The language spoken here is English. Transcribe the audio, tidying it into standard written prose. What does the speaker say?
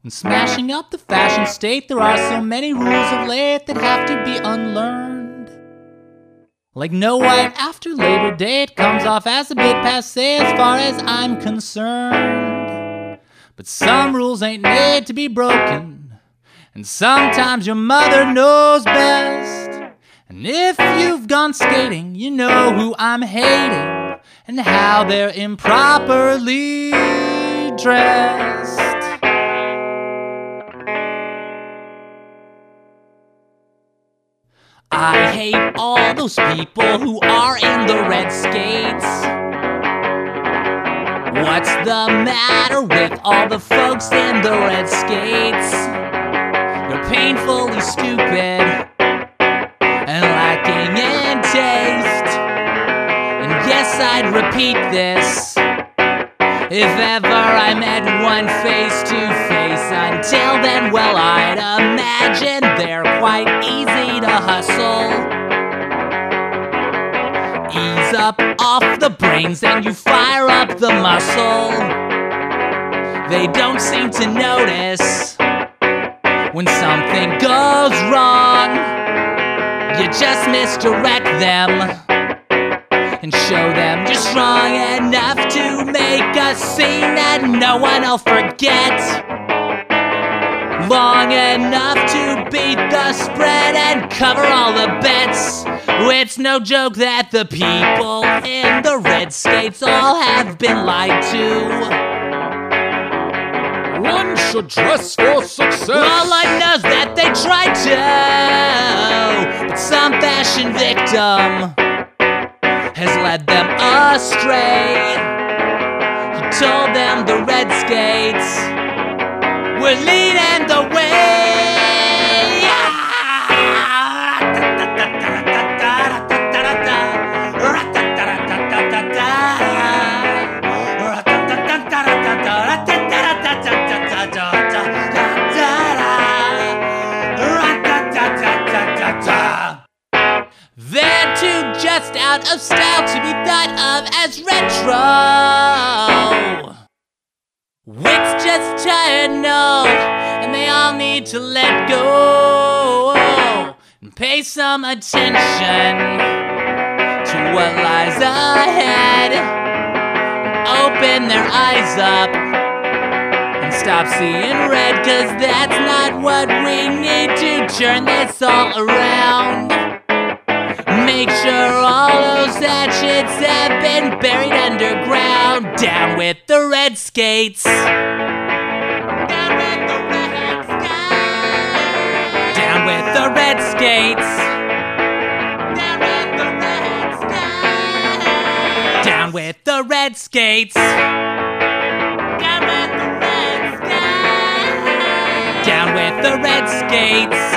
And smashing up the fashion state, there are so many rules of late that have to be unlearned. Like no white after Labor Day, it comes off as a bit passé as far as I'm concerned. But some rules ain't made to be broken, and sometimes your mother knows best. And if you've gone skating, you know who I'm hating and how they're improperly dressed. I hate all those people who are in the red skates. What's the matter with all the folks in the red skates? They're painfully stupid and lacking in taste. And yes, I'd repeat this if ever I met one face to face. Until then, well, I'd imagine they're quite easy to hustle. Ease up off the brains and you fire up the muscle. They don't seem to notice when something goes wrong. You just misdirect them and show them you're strong enough to make a scene that no one will forget. Long enough to beat the spread and cover all the bets. It's no joke that the people in the red skates all have been lied to. One should dress for success. Well, I knows that they tried to, but some fashion victim has led them astray. He told them the red skates were leading the way. They're too just out of style to be thought of as retro. Wits just tired, no, and they all need to let go and pay some attention to what lies ahead. Open their eyes up and stop seeing red, 'cause that's not what we need to turn this all around. Make sure all those hatchets have been buried underground. Down with the red skates. Down with the red skates. Down with the red skates. Down with the red skates. Down with the red skates. Down with the red skates. Down with the red skates.